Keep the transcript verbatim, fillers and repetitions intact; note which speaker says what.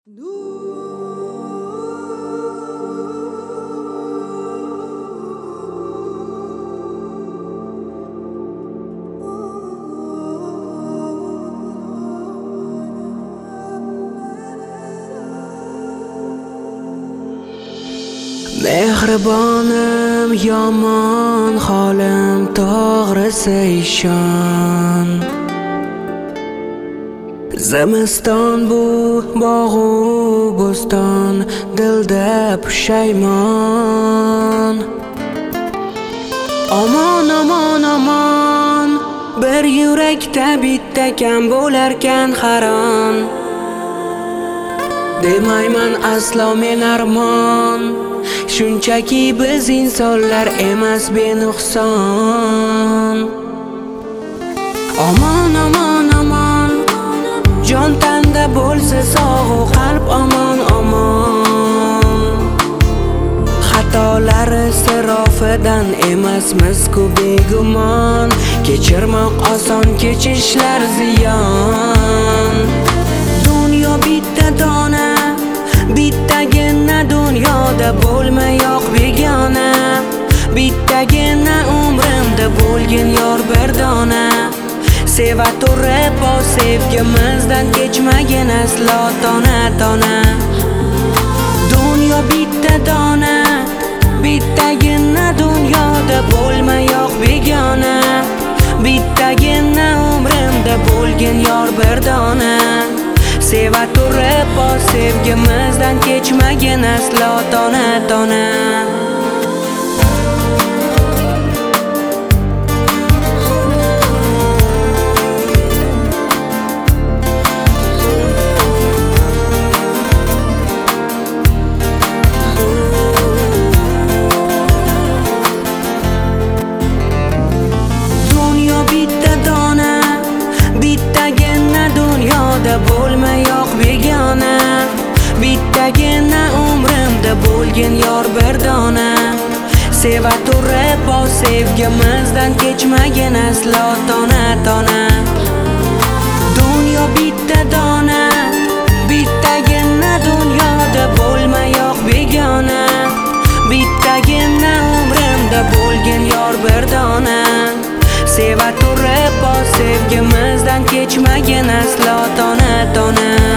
Speaker 1: Mehribonim yomon, holim to'g'risi ishon. Zimiston bu bog'u bo'ston, dilda pushaymon. Omon omon omon, bir yurakda bitta kam bo'larkan haron. Demayman aslo men armon, shunchaki biz insonlar emas benuqson. Omon omon omon, jon tanda bo'lsa sog'u qalb omon omon. Xatolari sirofidan emasmiz-ku begumon, kechirmoq oson, kechishlar ziyon. Dunyo bitta dona, bittagina dunyoda bo'lmayoq begona. Bittagina umrimda bo'lgin yor bir dona. Seva turib o sevgimizdan kechmagin aslo tona tona. Dunyo bitta dona, bittagina dunyoda bo'lmayoq begona. Bittagina umrimda bo'lgin yor bir dona. Seva turib o sevgimizdan kechmagin aslo tona tona. Dunyo bitta dona, bittagina dunyoda bo'lmayoq begona. Bittagina umrimda bo'lgin yor bir dona. Seva turib o sevgimizdan kechmagin aslo tona tona. Dunyo bitta dona, bittagina dunyoda bo'lmayoq begona. Bittagina umrimda bo'lgin yor bir dona. Seva turib o sevgimizdan kechmagin aslo tona tona.